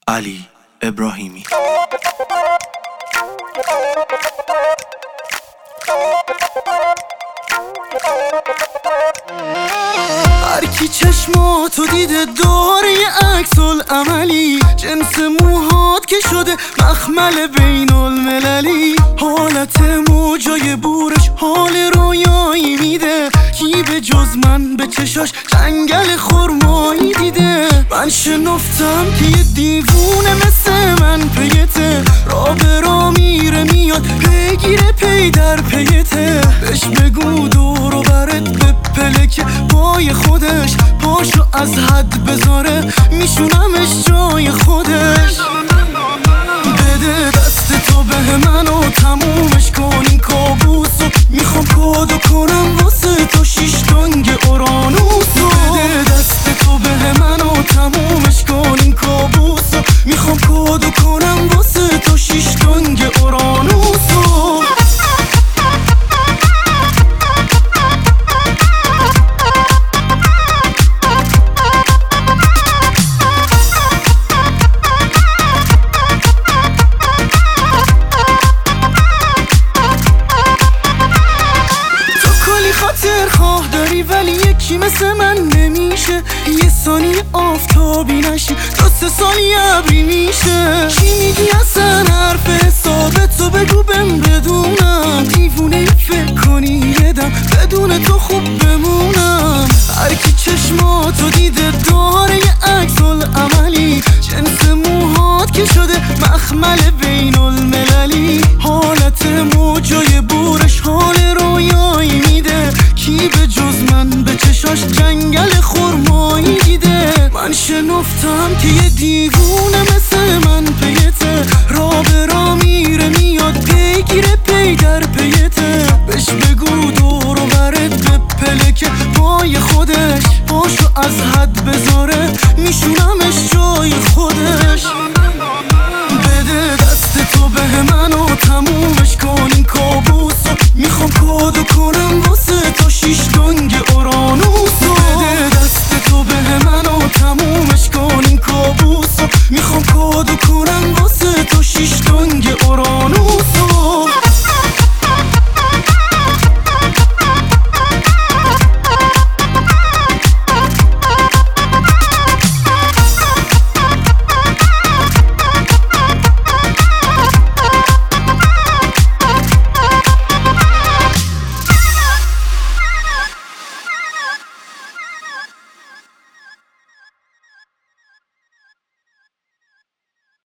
علی ابراهیمی. هر کی چشماتو دیده داره یه عکس العملی، جنس موهات که شده مخمل بین المللی، حالت موجای بورش حال رویایی میده، کی به جز من به چشاش جنگل خرمایی دیده. من شنفتم که یه دیوونه مثل من پیته، را به را میره میاد پیگیره پی در پیته، بهش بگو دور و برت بپله که پای خودش پاشو از حد بذاره میشونمش جای خودش. بده دست تو به من و تمومش کن این کابوسو، میخوام کادو کنم واسه تو 6 تنگ اورانوسو. بده دست تو به من و تمومش کن این کابوسو، میخوام کادو کنم واسه تو 6 تنگ اورانوسو. خاطر خواه داری ولی یکی مثل من نمیشه، یه ثانیه آفتابی نشی 2-3 سالی ابری میشه. چی میگی اصلا حرف حساب تو بگو بهم بدونم، دیوونه فکر کنی یه دم بدون تو خوب بمونم. هر کی چشماتو دیده داره یه عکس العملی، جنس موهات که شده مخمل بین المللی، حالت موجای بورش حال رویایی میده، کی به جز من به چشاش جنگل خرمایی دیده. من شنفتم که یه